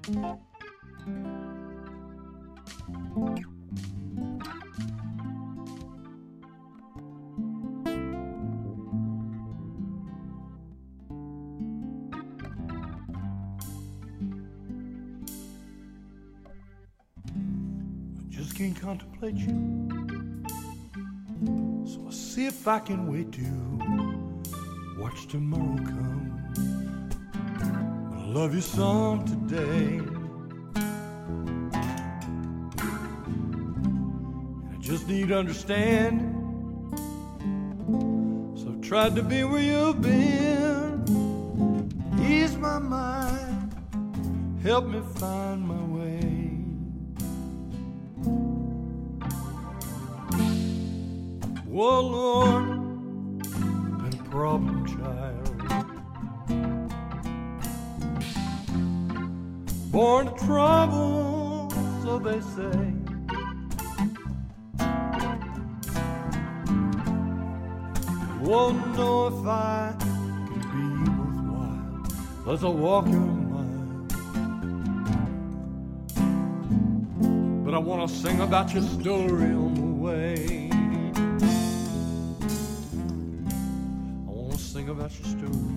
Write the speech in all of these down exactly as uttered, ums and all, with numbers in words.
Just can't contemplate you, so I'll see if I can wait to watch tomorrow come. But I love you some today, and I just need understanding. So I've tried to be where you've been, ease my mind, help me find my way. Oh Lord, been a problem child, born to trouble, so they say. Won't know if I can be worthwhile as I walk your mile, but I want to sing about your story on the way. Sing about your story.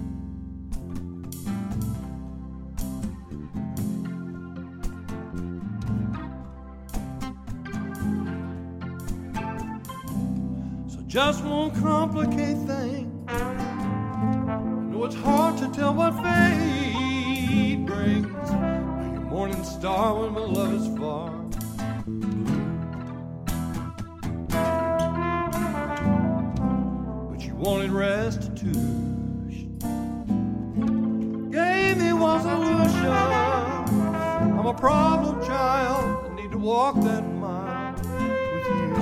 So just won't complicate things. I know it's hard to tell what fate brings. You're your morning star when my love is far. Wanted restitution, gave me one solution. I'm a problem child, I need to walk that mile with you.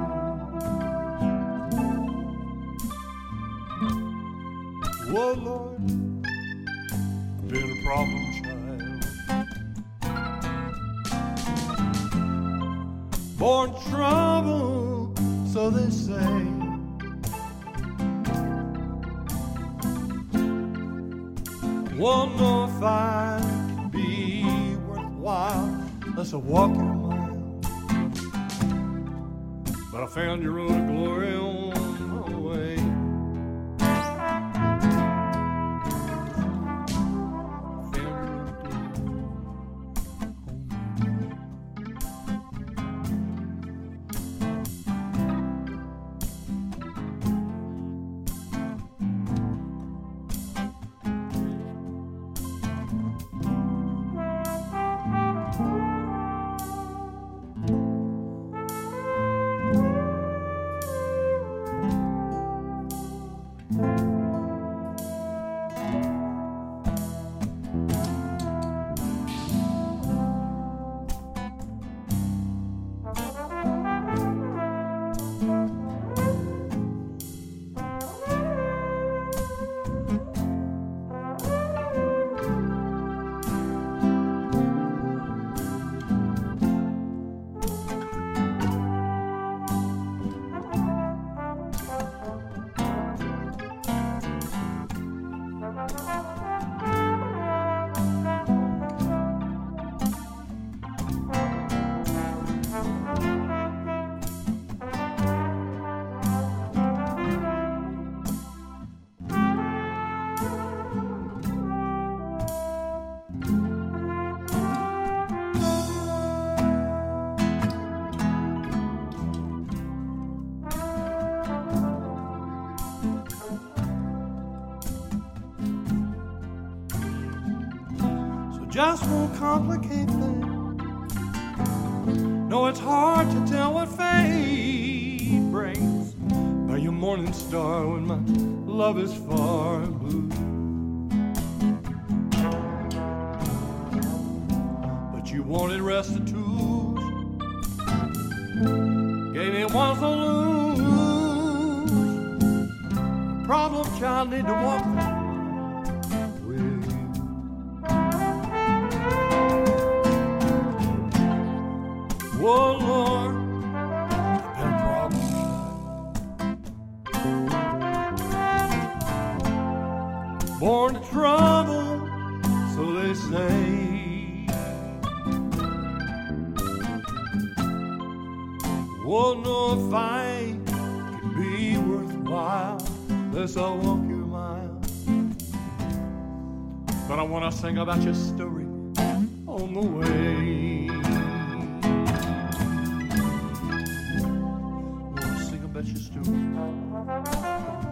Whoa Lord, been a problem child, born trouble, so they say. Won't know if I can be worthwhile unless I walk your mile. But I found your road of glory on my way. Just won't complicate things. No, it's hard to tell what fate brings. By your morning star when my love is far and blue. But you wanted restitution, gave me one solution. Problem child need to walk that. Oh Lord, I've been a problem child, born to trouble, so they say. Won't know if I can be worthwhile unless I walk your mile. But I want to sing about your story on the way. I want to sing about your story.